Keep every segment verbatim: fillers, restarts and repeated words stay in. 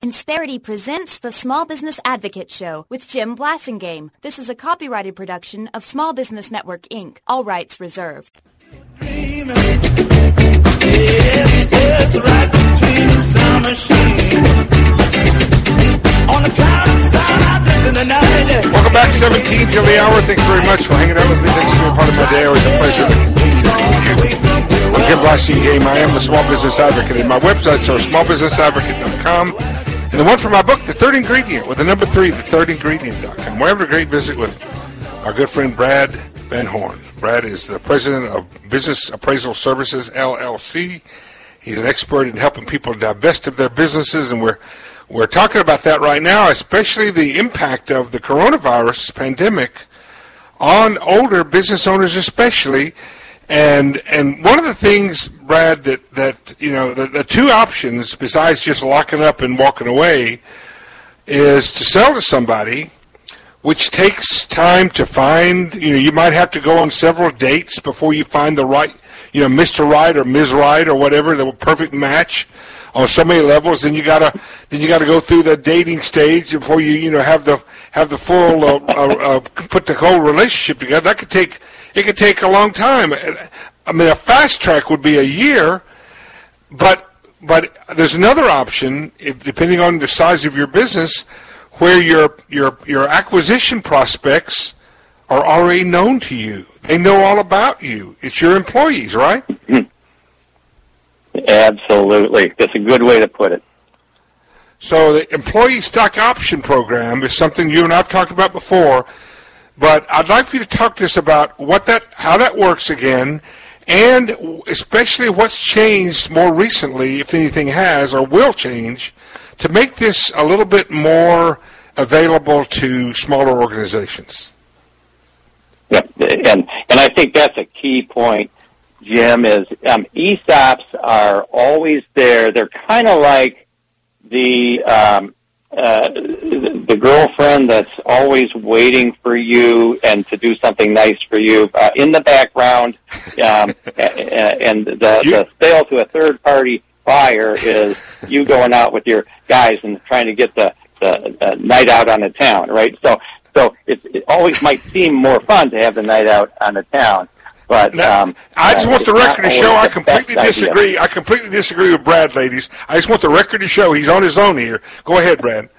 Insperity presents the Small Business Advocate Show with Jim Blasingame. This is a copyrighted production of Small Business Network, Incorporated. All rights reserved. Dreaming. Yes, yes, right between the sound machine. On the cloud of sound, I think in the night. Welcome back, seventeen till the hour. Thanks very much for hanging out with me. Thanks for being part of my day. Always a pleasure to continue to be with you. I'm Jim Blasingame. I am a small business advocate, and my websites are small business advocate dot com. And the one for my book, The Third Ingredient, with the number three, the third ingredient dot com. We're having a great visit with our good friend Brad Van Horn. Brad is the president of Business Appraisal Services, L L C. He's an expert in helping people divest of their businesses, and we're we're talking about that right now, especially the impact of the coronavirus pandemic on older business owners especially. And and one of the things, Brad, that, that you know, the, the two options besides just locking up and walking away is to sell to somebody, which takes time to find. You know, you might have to go on several dates before you find the right, you know, Mister Right or Miz Right or whatever, the perfect match on so many levels. Then you gotta then you gotta go through the dating stage before you you know have the have the full uh, uh, uh, put the whole relationship together. That could take. It could take a long time. I mean, a fast track would be a year, but but there's another option, if, depending on the size of your business, where your your your acquisition prospects are already known to you. They know all about you. It's your employees, right? Absolutely. That's a good way to put it. So the employee stock option program is something you and I have talked about before. But I'd like for you to talk to us about what that, how that works again, and especially what's changed more recently, if anything has or will change, to make this a little bit more available to smaller organizations. Yep, and and I think that's a key point, Jim. Is um, E S O Ps are always there. They're kind of like the um, Uh, the girlfriend that's always waiting for you and to do something nice for you uh, in the background, um, and the, the sale to a third-party buyer is you going out with your guys and trying to get the, the, the night out on the town, right? So, so it, it always might seem more fun to have the night out on the town. But now, um, I just uh, want the record to show I completely idea. disagree. I completely disagree with Brad, ladies. I just want the record to show he's on his own here. Go ahead, Brad.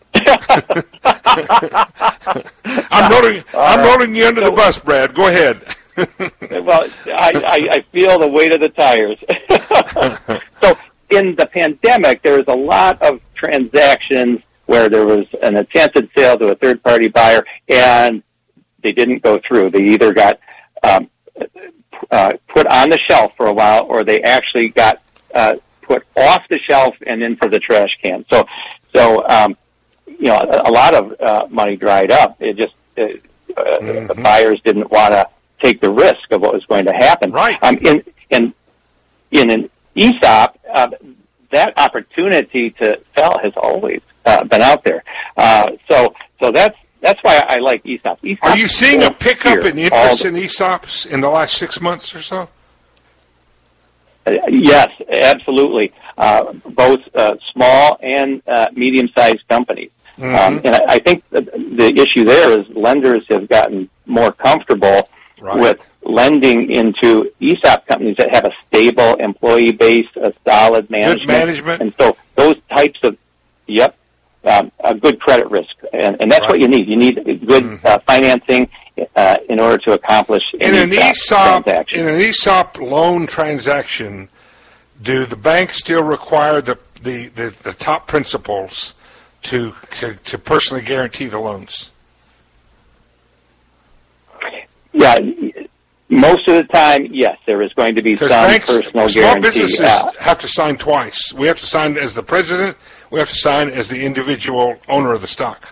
I'm rolling. I'm right. rolling you under so, the bus, Brad. Go ahead. Well, I, I, I feel the weight of the tires. So, in the pandemic, there was a lot of transactions where there was an attempted sale to a third-party buyer, and they didn't go through. They either got Um, uh, put on the shelf for a while, or they actually got uh, put off the shelf and into the trash can. So, so um, you know, a, a lot of uh, money dried up. It just uh, mm-hmm. the buyers didn't want to take the risk of what was going to happen. Right. Um, in in in an E S O P, uh, that opportunity to sell has always uh, been out there. Uh, so, so that's. That's why I like E S O Ps. E S O Ps Are you seeing a pickup in interest the, in E S O Ps in the last six months or so? Uh, yes, absolutely. Uh, both uh, small and uh, medium-sized companies. Mm-hmm. Um, and I, I think the, the issue there is lenders have gotten more comfortable right. with lending into E S O P companies that have a stable employee base, a solid management. Good management. And so those types of, yep. Um, a good credit risk, and, and that's right. what you need. You need good mm-hmm. uh, financing uh, in order to accomplish in an E S O P transaction. In an E S O P loan transaction, do the banks still require the the, the, the top principals to, to to personally guarantee the loans? Yeah, most of the time, yes, there is going to be some banks, personal small guarantee. Businesses uh, have to sign twice. We have to sign as the president. We have to sign as the individual owner of the stock.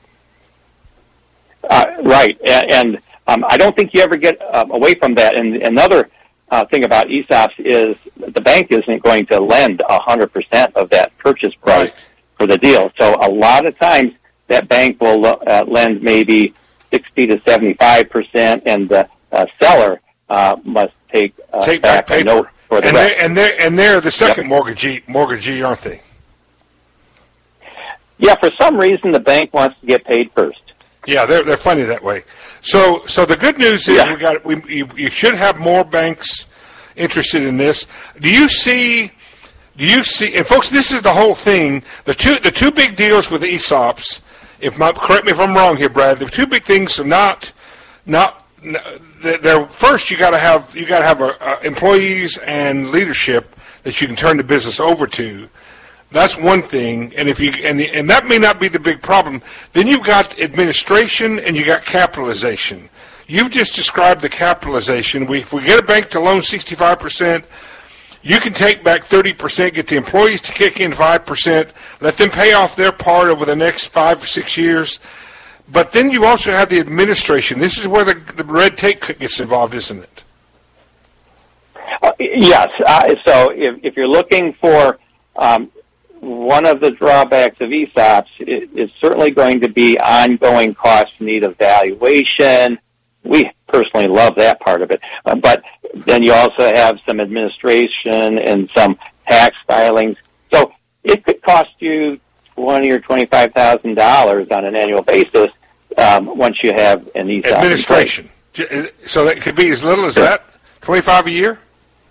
Uh, right, and, and um, I don't think you ever get um, away from that. And another uh, thing about E S O Ps is the bank isn't going to lend one hundred percent of that purchase price right. for the deal. So a lot of times that bank will uh, lend maybe sixty to seventy-five percent, and the uh, seller uh, must take, uh, take back, back paper. a note for the and rest. They're, and, they're, and they're the second yep. mortgagee, mortgagee, aren't they? Yeah, for some reason the bank wants to get paid first. Yeah, they're they're funny that way. So so the good news is Yeah. we got we you, you should have more banks interested in this. Do you see? Do you see? And folks, this is the whole thing. The two the two big deals with the E S O Ps. If my, correct me if I'm wrong here, Brad. The two big things are not not. They're first you got to have you got to have a, a employees and leadership that you can turn the business over to. That's one thing, and if you and and that may not be the big problem. Then you've got administration and you got capitalization. You've just described the capitalization. We, if we get a bank to loan sixty-five percent, you can take back thirty percent, get the employees to kick in five percent, let them pay off their part over the next five or six years. But then you also have the administration. This is where the, the red tape gets involved, isn't it? Uh, yes. Uh, so if, if you're looking for um, one of the drawbacks of E S O Ps, it, is certainly going to be ongoing cost need evaluation. We personally love that part of it. Uh, but then you also have some administration and some tax filings. So it could cost you twenty or twenty-five thousand dollars on an annual basis um, once you have an E S O P. Administration. So that could be as little as that, twenty-five a year.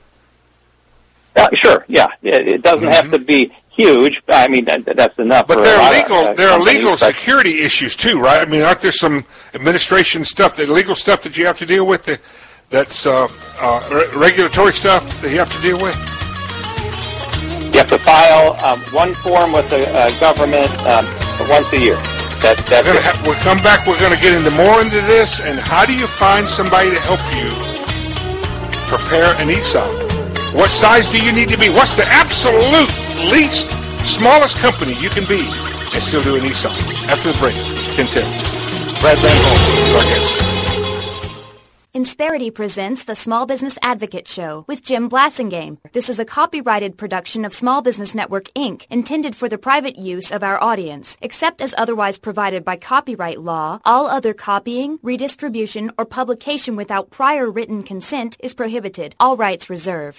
Uh, sure. Yeah. It, it doesn't Mm-hmm. have to be huge. I mean, that, that's enough. But for there a are lot legal of, uh, there are companies, legal but- security issues too, right? I mean, aren't there some administration stuff, the legal stuff that you have to deal with? That, that's uh, uh, re- regulatory stuff that you have to deal with. You have to file um, one form with the uh, government um, once a year. That, that's We're gonna it. ha- we'll come back. We're going to get into more into this, and how do you find somebody to help you prepare an E S O P? What size do you need to be? What's the absolute least smallest company you can be and still do an E S O P? After the break, ten ten. Brad Van Holm is our guest. Insperity presents the Small Business Advocate Show with Jim Blasingame. This is a copyrighted production of Small Business Network, Incorporated, intended for the private use of our audience. Except as otherwise provided by copyright law, all other copying, redistribution, or publication without prior written consent is prohibited. All rights reserved.